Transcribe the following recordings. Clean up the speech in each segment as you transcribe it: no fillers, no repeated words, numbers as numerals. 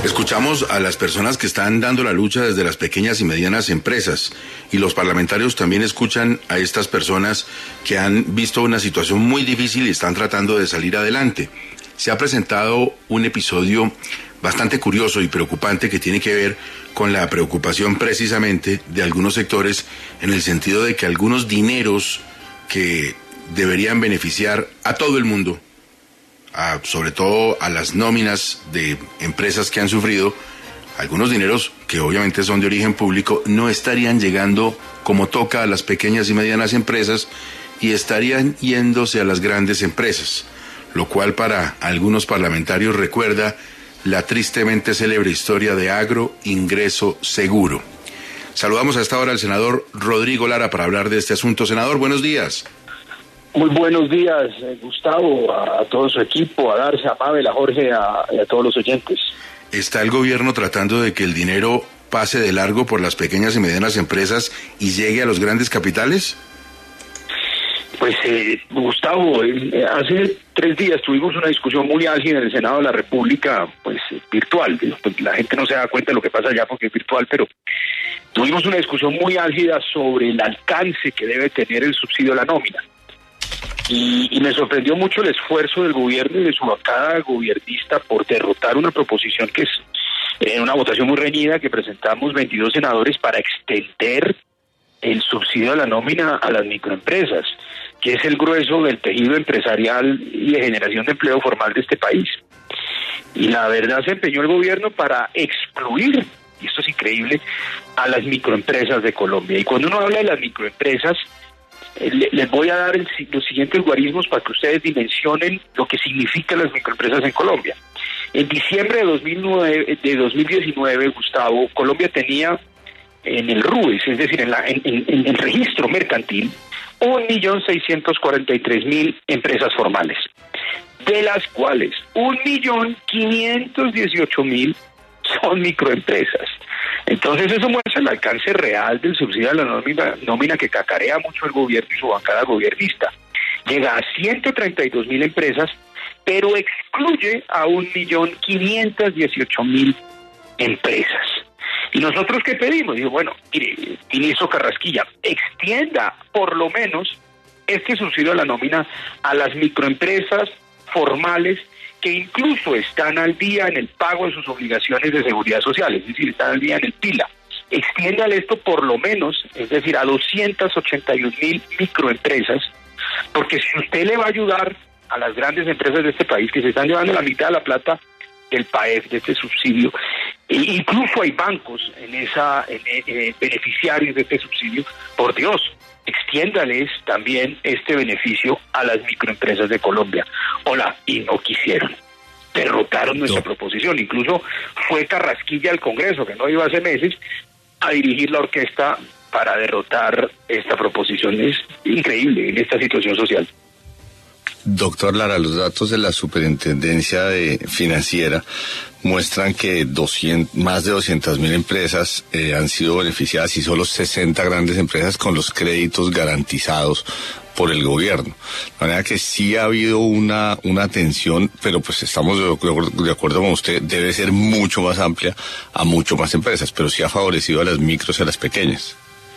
Escuchamos a las personas que están dando la lucha desde las pequeñas y medianas empresas, y los parlamentarios también escuchan a estas personas que han visto una situación muy difícil y están tratando de salir adelante. Se ha presentado un episodio bastante curioso y preocupante que tiene que ver con la preocupación precisamente de algunos sectores, en el sentido de que algunos dineros que deberían beneficiar a todo el mundo, sobre todo a las nóminas de empresas que han sufrido, algunos dineros que obviamente son de origen público, no estarían llegando como toca a las pequeñas y medianas empresas y estarían yéndose a las grandes empresas, lo cual para algunos parlamentarios recuerda la tristemente célebre historia de Agro Ingreso Seguro. Saludamos a esta hora al senador Rodrigo Lara para hablar de este asunto. Senador, buenos días. Muy buenos días, Gustavo, a todo su equipo, a Darce, a Mabel, a Jorge, y a todos los oyentes. ¿Está el gobierno tratando de que el dinero pase de largo por las pequeñas y medianas empresas y llegue a los grandes capitales? Pues, Gustavo, hace 3 días tuvimos una discusión muy álgida en el Senado de la República, pues virtual. Pues, la gente no se da cuenta de lo que pasa allá porque es virtual, pero tuvimos una discusión muy álgida sobre el alcance que debe tener el subsidio a la nómina. Y me sorprendió mucho el esfuerzo del gobierno y de su bancada gobernista por derrotar una proposición que es una votación muy reñida que presentamos 22 senadores para extender el subsidio a la nómina a las microempresas, que es el grueso del tejido empresarial y de generación de empleo formal de este país. Y la verdad se empeñó el gobierno para excluir, y esto es increíble, a las microempresas de Colombia. Y cuando uno habla de las microempresas, les voy a dar los siguientes guarismos para que ustedes dimensionen lo que significan las microempresas en Colombia. En diciembre de 2019, Gustavo, Colombia tenía en el RUES, es decir, en el registro mercantil, 1.643.000 empresas formales, de las cuales 1.518.000 son microempresas. Entonces eso muestra el alcance real del subsidio a la nómina que cacarea mucho el gobierno y su bancada gobernista. Llega a 132.000 empresas, pero excluye a 1.518.000 empresas. ¿Y nosotros qué pedimos? Digo, bueno, mire, ministro Carrasquilla, extienda por lo menos este subsidio a la nómina a las microempresas formales que incluso están al día en el pago de sus obligaciones de seguridad social, es decir, están al día en el PILA. Extiéndale esto por lo menos, es decir, a 281.000 microempresas, porque si usted le va a ayudar a las grandes empresas de este país que se están llevando la mitad de la plata del PAEF, de este subsidio, e incluso hay bancos beneficiarios de este subsidio, por Dios, extiéndales también este beneficio a las microempresas de Colombia. Hola, y no quisieron. Derrotaron nuestra proposición. Incluso fue Carrasquilla al Congreso, que no iba hace meses, a dirigir la orquesta para derrotar esta proposición. Es increíble en esta situación social. Doctor Lara, los datos de la Superintendencia Financiera muestran que más de 200.000 empresas han sido beneficiadas y solo 60 grandes empresas con los créditos garantizados por el gobierno. De manera que sí ha habido una atención, pero pues estamos de acuerdo con usted, debe ser mucho más amplia a mucho más empresas, pero sí ha favorecido a las micros y a las pequeñas.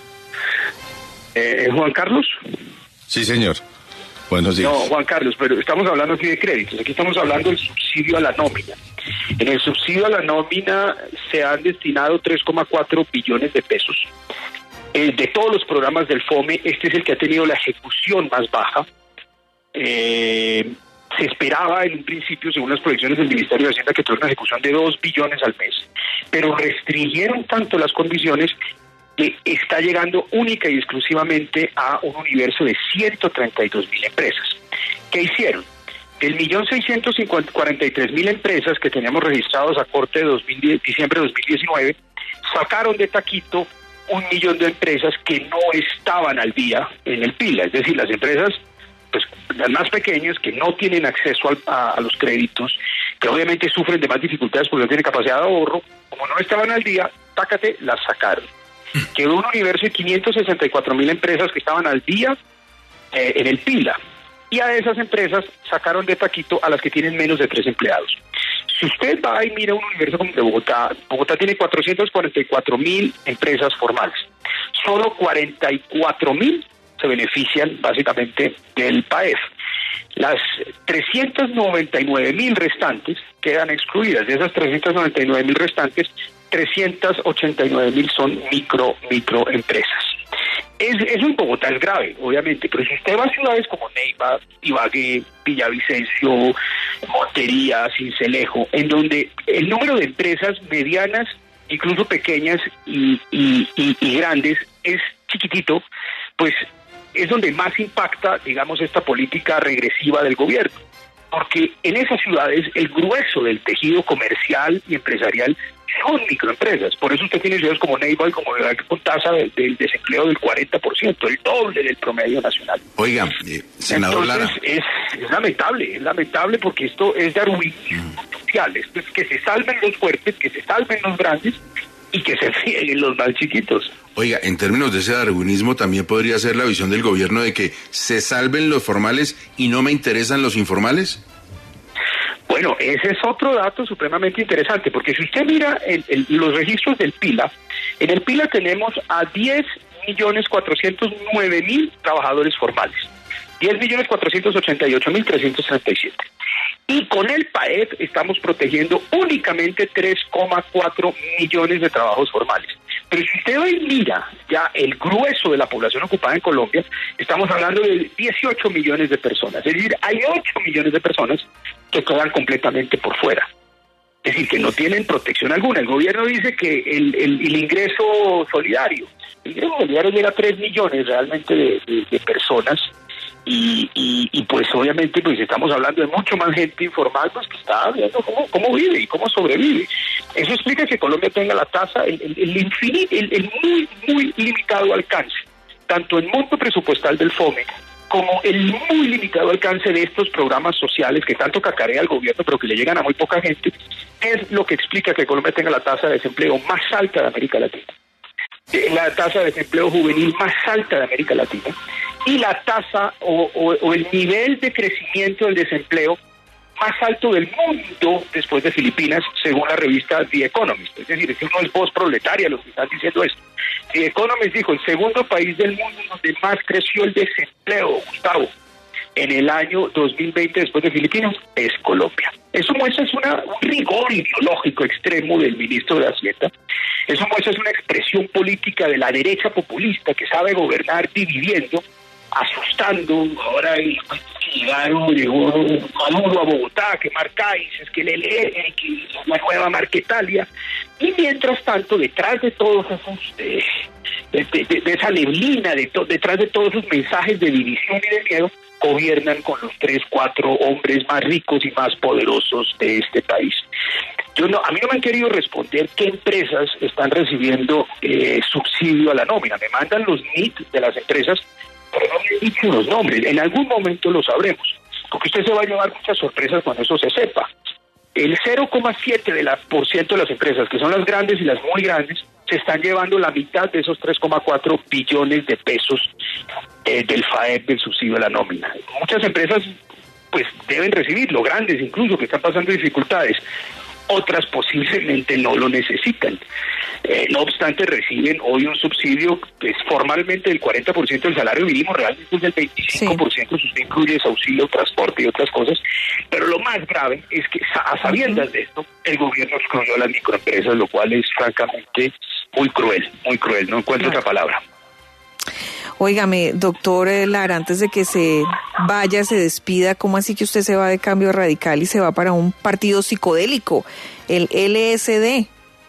Juan Carlos. Sí, señor. Buenos días. No, Juan Carlos, pero estamos hablando aquí de créditos. Aquí estamos hablando del subsidio a la nómina. En el subsidio a la nómina se han destinado 3,4 billones de pesos. De todos los programas del FOME, este es el que ha tenido la ejecución más baja. Se esperaba en un principio, según las proyecciones del Ministerio de Hacienda, que tuviera una ejecución de 2 billones al mes. Pero restringieron tanto las condiciones que está llegando única y exclusivamente a un universo de 132.000 empresas. ¿Qué hicieron? Del 1.643.000 empresas que teníamos registrados a corte de diciembre de 2019, sacaron de taquito 1 millón de empresas que no estaban al día en el PILA, es decir, las empresas pues las más pequeñas que no tienen acceso a los créditos, que obviamente sufren de más dificultades porque no tienen capacidad de ahorro, como no estaban al día, tácate, las sacaron. Quedó un universo de 564.000 empresas que estaban al día en el PILA, y a esas empresas sacaron de taquito a las que tienen menos de 3 empleados. Si Si usted va y mira un universo como el de Bogotá, Bogotá tiene 444.000 empresas formales. Solo 44.000 se benefician básicamente del PAEF. Las 399.000 restantes quedan excluidas. De esas 399.000 restantes, 389.000 son microempresas. Eso en Bogotá es grave, obviamente, pero si usted va a ciudades como Neiva, Ibagué, Villavicencio, Montería, Sincelejo, en donde el número de empresas medianas, incluso pequeñas y grandes, es chiquitito, pues es donde más impacta, digamos, esta política regresiva del gobierno. Porque en esas ciudades el grueso del tejido comercial y empresarial son microempresas. Por eso usted tiene ciudades como Neiva y como Ibagué con tasa del desempleo del 40%, el doble del promedio nacional. Oiga, senador Lara. Es lamentable porque esto es darwinismo social. Esto es que se salven los fuertes, que se salven los grandes y que se frieguen los más chiquitos. Oiga, en términos de ese darwinismo también podría ser la visión del gobierno de que se salven los formales y no me interesan los informales. Bueno, ese es otro dato supremamente interesante, porque si usted mira los registros del PILA, en el PILA tenemos a 10.409.000 trabajadores formales, 10.488.337. Y con el PAEF estamos protegiendo únicamente 3,4 millones de trabajos formales. Pero si usted hoy mira ya el grueso de la población ocupada en Colombia, estamos hablando de 18 millones de personas. Es decir, hay 8 millones de personas que quedan completamente por fuera. Es decir, que no tienen protección alguna. El gobierno dice que el ingreso solidario llega a 3 millones realmente de personas. Y pues obviamente pues estamos hablando de mucho más gente informal pues que está viendo cómo vive y cómo sobrevive. Eso explica que Colombia tenga la tasa, el muy limitado alcance, tanto en monto presupuestal del FOME como el muy limitado alcance de estos programas sociales que tanto cacarea el gobierno pero que le llegan a muy poca gente, es lo que explica que Colombia tenga la tasa de desempleo más alta de América Latina, la tasa de desempleo juvenil más alta de América Latina y la tasa o el nivel de crecimiento del desempleo más alto del mundo después de Filipinas, según la revista The Economist. Es decir, no es voz proletaria los que están diciendo esto. The Economist dijo, el segundo país del mundo donde más creció el desempleo, Gustavo, en el año 2020 después de Filipinas, es Colombia. Eso muestra un rigor ideológico extremo del ministro de Hacienda. Eso muestra una expresión política de la derecha populista que sabe gobernar dividiendo, asustando. Ahora llegó Maduro a Bogotá a quemar CAIS, que el ELN, que la nueva Marquetalia. Y mientras tanto, detrás de todos esos, de esa neblina, detrás de todos esos mensajes de división y de miedo, gobiernan con los 3, 4 hombres más ricos y más poderosos de este país. A mí no me han querido responder qué empresas están recibiendo subsidio a la nómina. Me mandan los NIT de las empresas, pero no me han dicho los nombres. En algún momento lo sabremos, porque usted se va a llevar muchas sorpresas cuando eso se sepa. El 0,7% de las empresas, que son las grandes y las muy grandes, se están llevando la mitad de esos 3,4 billones de pesos del FAEP, del subsidio a la nómina. Muchas empresas pues deben recibirlo, grandes incluso, que están pasando dificultades. Otras posiblemente no lo necesitan. No obstante, reciben hoy un subsidio que es formalmente del 40% del salario mínimo, realmente es del 25%, si usted incluye ese auxilio, transporte y otras cosas. Pero lo más grave es que, a sabiendas de esto, el gobierno excluyó a las microempresas, lo cual es francamente muy cruel, no encuentro otra palabra. Óigame, doctor Lara, antes de que se vaya, se despida, ¿cómo así que usted se va de Cambio Radical y se va para un partido psicodélico, el LSD?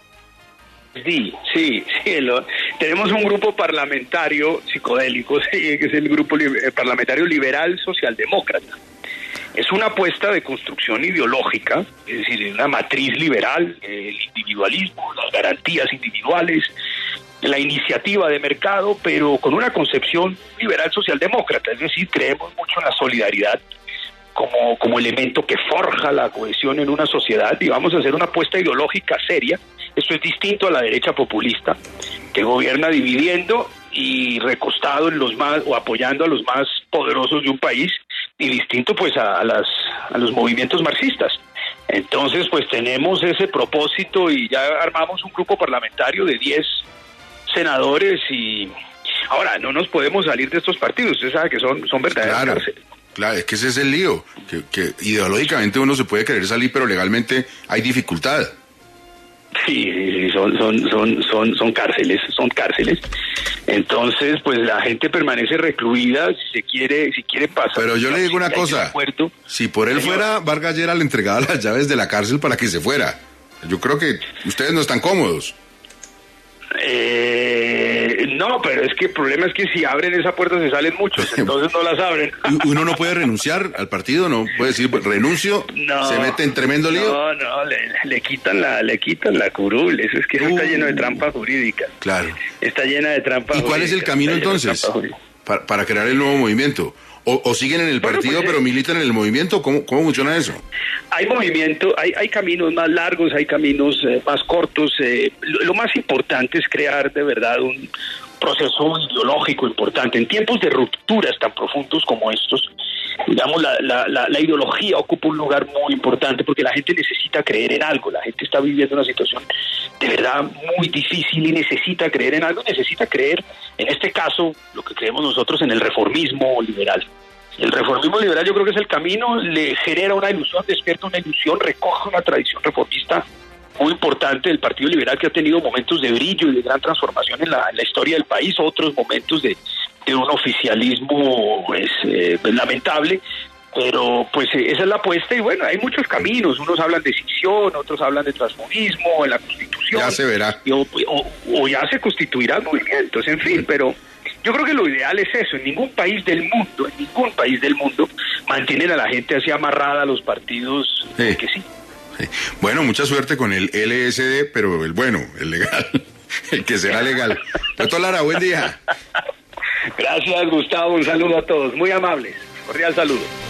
Sí, tenemos un grupo parlamentario psicodélico, que es el grupo parlamentario liberal socialdemócrata. Es una apuesta de construcción ideológica, es decir, una matriz liberal, el individualismo, las garantías individuales, la iniciativa de mercado, pero con una concepción liberal socialdemócrata, es decir, creemos mucho en la solidaridad como elemento que forja la cohesión en una sociedad, y vamos a hacer una apuesta ideológica seria. Esto es distinto a la derecha populista, que gobierna dividiendo y recostado en los más, o apoyando a los más poderosos de un país, y distinto pues a los movimientos marxistas. Entonces, pues tenemos ese propósito y ya armamos un grupo parlamentario de 10 senadores y ahora no nos podemos salir de estos partidos. Usted sabe que son verdaderas cárceles. Claro, es que ese es el lío, que ideológicamente uno se puede querer salir, pero legalmente hay dificultad. Sí, son cárceles. Entonces, pues la gente permanece recluida si quiere pasar. Pero yo le digo una cosa, si por él fuera, Vargas Lleras le entregaba las llaves de la cárcel para que se fuera. Yo creo que ustedes no están cómodos. No, pero es que el problema es que si abren esa puerta se salen muchos, entonces no las abren. ¿Uno no puede renunciar al partido? ¿No puede decir pues, renuncio? No, ¿se mete en tremendo lío? No, le quitan la curul. Eso es que eso está lleno de trampa jurídica. Claro. Está llena de trampa jurídica. ¿Y cuál es el camino entonces para crear el nuevo movimiento? ¿O siguen en el partido pero militan en el movimiento? ¿Cómo funciona eso? Hay movimiento, hay caminos más largos, hay caminos más cortos. Lo más importante es crear de verdad un proceso ideológico importante. En tiempos de rupturas tan profundos como estos, digamos, la ideología ocupa un lugar muy importante porque la gente necesita creer en algo. La gente está viviendo una situación de verdad muy difícil y necesita creer en algo, necesita creer, en este caso, lo que creemos nosotros en el reformismo liberal. El reformismo liberal yo creo que es el camino, le genera una ilusión, despierta una ilusión, recoge una tradición reformista muy importante del Partido Liberal que ha tenido momentos de brillo y de gran transformación en la historia del país, otros momentos de un oficialismo pues lamentable, pero pues esa es la apuesta y bueno, hay muchos caminos, unos hablan de escisión, otros hablan de transfugismo en la Constitución. Ya se verá. O ya se constituirán movimientos, en fin, pero yo creo que lo ideal es eso. En ningún país del mundo mantienen a la gente así amarrada a los partidos que sí. Bueno, mucha suerte con el LSD, pero el bueno, el legal, el que será legal. Doctor Lara, buen día. Gracias, Gustavo, un saludo a todos, muy amables, cordial saludo.